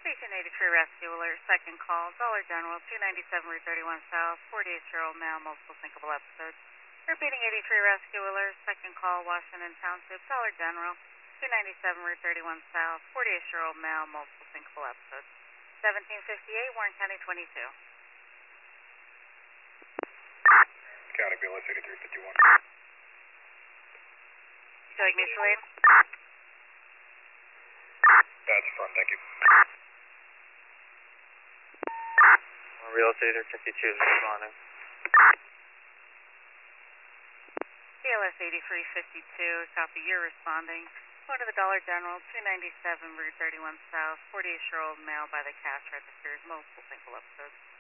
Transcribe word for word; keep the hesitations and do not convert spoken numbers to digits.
Station eighty-three Rescue Alert, second call, Dollar General, two ninety-seven Route thirty-one South, forty-eight-year-old male, multiple syncopal episodes. Repeating eighty-three Rescue Alert, second call, Washington Township, Dollar General, two ninety-seven Route thirty-one South, forty-eight-year-old male, multiple syncopal episodes. seventeen fifty-eight, Warren County twenty-two. County B L S eighty-three fifty-one. Would you like mutual aid? That's front, thank you. Real estate eighty-three fifty-two is responding. B L S eighty-three fifty-two, copy, you're responding. Go to the Dollar General, two ninety-seven Route thirty-one South, forty-eight-year-old male by the cash registers, multiple single episodes.